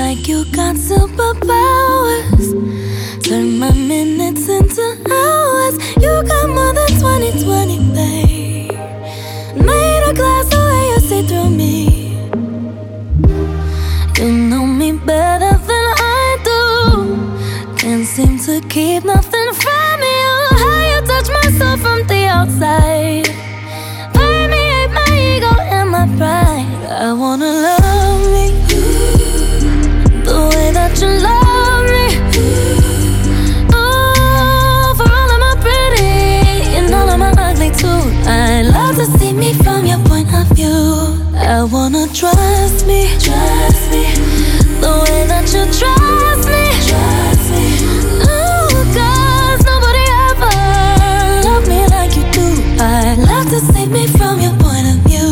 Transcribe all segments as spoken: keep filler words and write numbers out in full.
like you got superpowers. Turn my minutes into hours. You got more than twenty twenty, babe. Made a glass the way you see through me. You know me better than I do. Can't seem to keep nothing from you. How you touch my soul from the outside. Permeate my ego and my pride. I wanna love me the way that you love me. Oh, for all of my pretty and all of my ugly too. I love to see me from your point of view. I wanna trust me, trust me, the way that you trust me, trust me. Ooh, 'cause nobody ever loved me like you do. I love to see me from your point of view.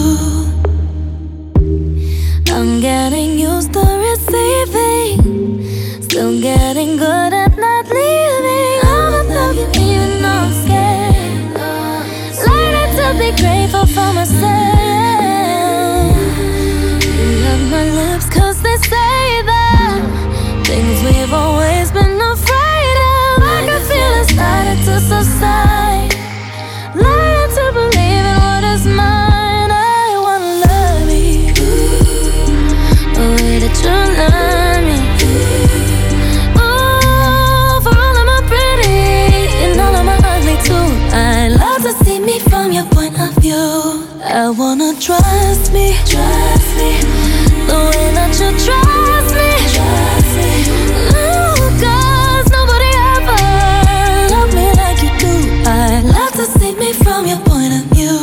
I'm getting used to receiving, still getting good at not leaving. I'ma love you even though I'm scared. Learning to be grateful for myself. You love my lips 'cause they say that things we've always been afraid of. I can feel it starting to subside. Learning to believe in what is mine. I wanna love you the way that you love me. Ooh, for all of my pretty and all of my ugly too. I love to see me from your point of view. I wanna trust me, trust me, the way that you trust me, trust me. Ooh, 'cause nobody ever loved me like you do. I love to see me from your point of view.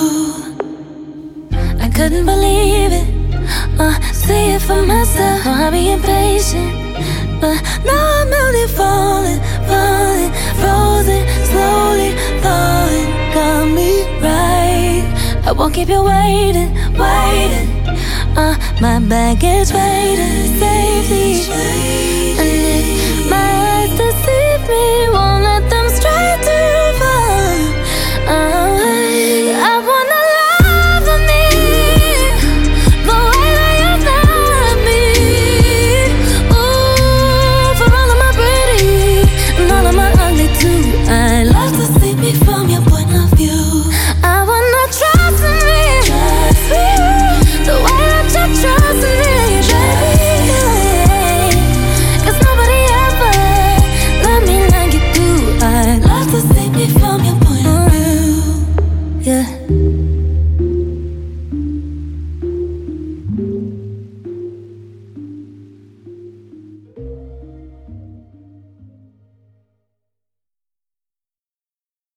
I couldn't believe it, uh, see it for myself. Oh, I'll be impatient, but now I'm only falling, falling, frozen, slowly falling. Got me right. I won't keep you waiting, waiting. Uh, my baggage waiting.